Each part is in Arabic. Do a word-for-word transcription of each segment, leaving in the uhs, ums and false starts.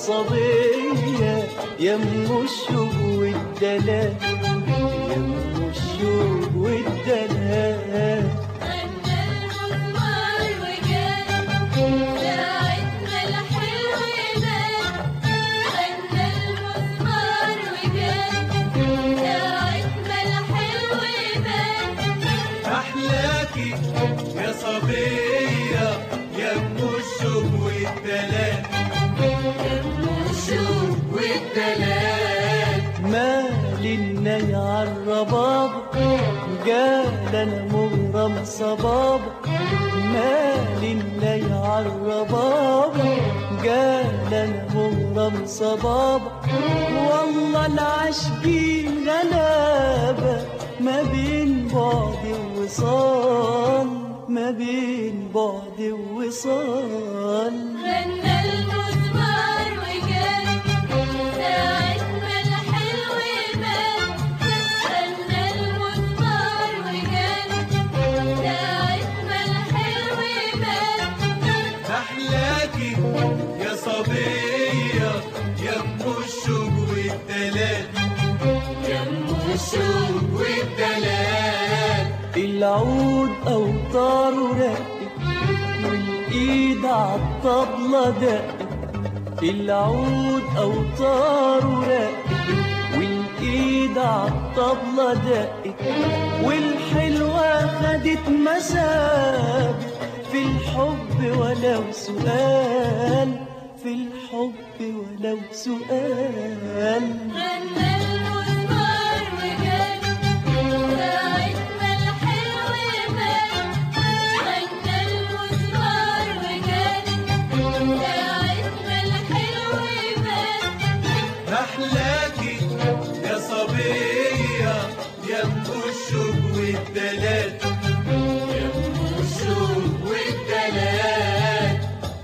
صبية يم الشوق والدلال، يم الشوق والدلال. غنى المزمار وجال ساعتنا الحلو بان، غنى المزمار وجال ساعتنا الحلو بان. أحلاكي يا صبية يم الشوق والدلال، يم الشوق والدلال. مالنا يا الرباب قال انا مغرم صباب، مالنا يا الرباب قال انا مغرم صباب. والله العاشقين غلابة ما بين بعد ووصال، ما بين بعد ووصال. غنى المزمار وجال ساعتنا الحلو بان، غنى المزمار وجال ساعتنا الحلو بان. أحلاكي يا صبية يم الشوق والدلال، يم الشوق والدلال. العود أوتاره رقت والإيد عالطبلة دقت، العود أوتاره رقت والإيد عالطبلة دقت. والحلوة خدت مساب في الحب ولو سؤال، في الحب ولو سؤال. غنى المزمار وجال ساعتنا الحلو بان، غنى المزمار وجال ساعتنا الحلو بان. أحلاكي يا صبية يم الشوق والدلال، يم الشوق والدلال.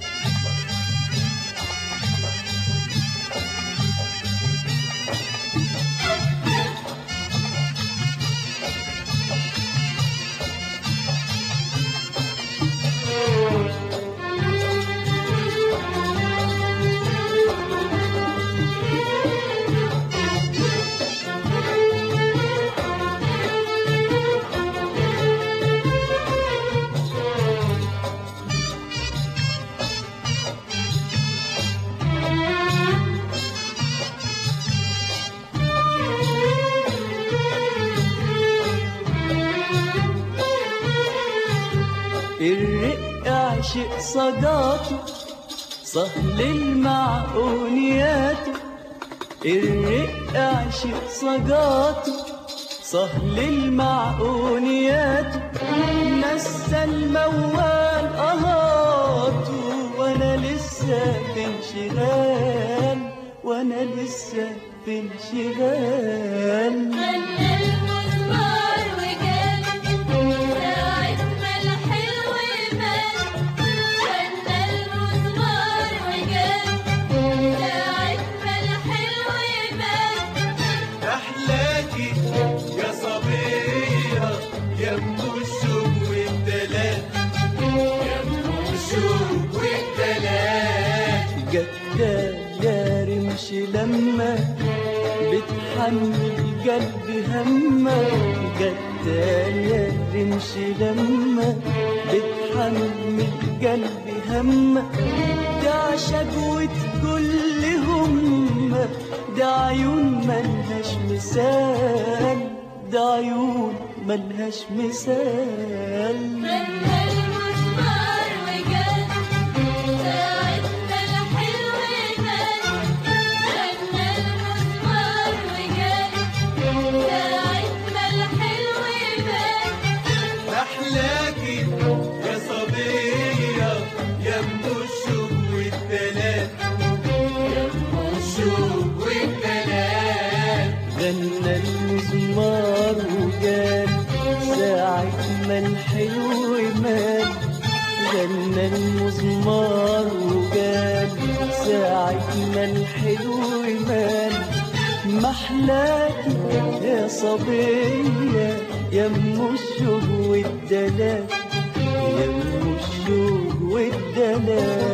الرق عشق صداته سهل المعقونياته، الرق عشق صداته سهل المعقونياته. نسى الموال قهاته وانا لسه في انشغال، وانا لسه في انشغال. غنى المزمار وجال ساعتنا الحلو بان، غنى المزمار وجال ساعتنا الحلو بان. أحلاكي يا صبية يم الشوق والدلال، يم الشوق والدلال. جدال يا رمش لما بتحمل قلبي همة، جدال يا رمش لما بتحمل قلبي همة. ده شجوة كل همة، ده عيون ملهاش مثال، ده عيون ملهاش مثال. غنى المزمار وجال ساعتنا الحلو بان، غنى المزمار وجال ساعتنا الحلو بان. أحلاكي يا صبية يم الشوق والدلال، يم الشوق والدلال. غنى المزمار وقال ساعة ما الحلو مال، غنى المزمار وقال ساعة ما الحلو مال. محلاكي يا صبية يم الشوق والدلال، يم الشوق والدلال.